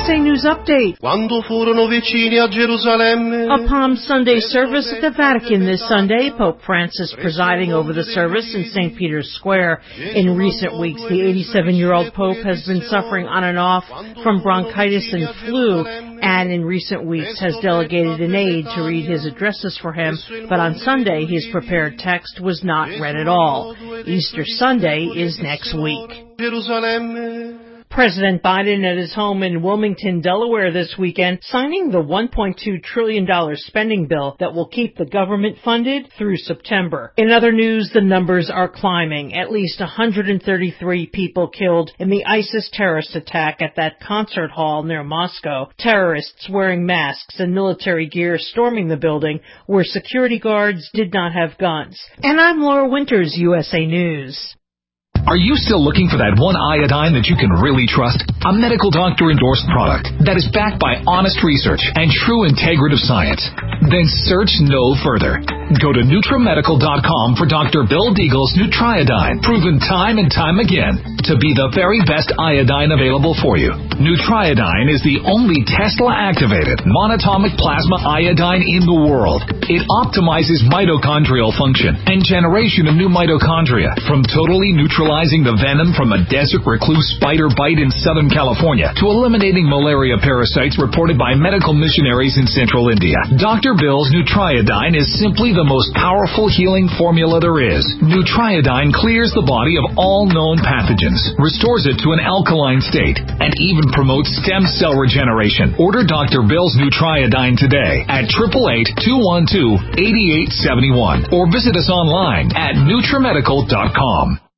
USA News Update. Quando furono vicini a Gerusalemme. A Palm Sunday service at the Vatican this Sunday. Pope Francis presiding over the service in St. Peter's Square. In recent weeks, the 87-year-old Pope has been suffering on and off from bronchitis and flu, and in recent weeks has delegated an aide to read his addresses for him, but on Sunday his prepared text was not read at all. Easter Sunday is next week. President Biden at his home in Wilmington, Delaware this weekend, signing the $1.2 trillion spending bill that will keep the government funded through September. In other news, the numbers are climbing. At least 133 people killed in the ISIS terrorist attack at that concert hall near Moscow. Terrorists wearing masks and military gear storming the building where security guards did not have guns. And I'm Laura Winters, USA News. Are you still looking for that one iodine that you can really trust? A medical doctor-endorsed product that is backed by honest research and true integrative science? Then search no further. Go to NutriMedical.com for Dr. Bill Deagle's Nutriodine, proven time and time again to be the very best iodine available for you. Nutriodine is the only Tesla-activated monatomic plasma iodine in the world. It optimizes mitochondrial function and generation of new mitochondria from totally neutralizing the venom from a desert recluse spider bite in Southern California to eliminating malaria parasites reported by medical missionaries in Central India. Dr. Bill's Nutriodine is simply the most powerful healing formula there is. Nutriodine clears the body of all known pathogens, restores it to an alkaline state, and even promotes stem cell regeneration. Order Dr. Bill's Nutriodine today at 888-212-8871 or visit us online at NutriMedical.com.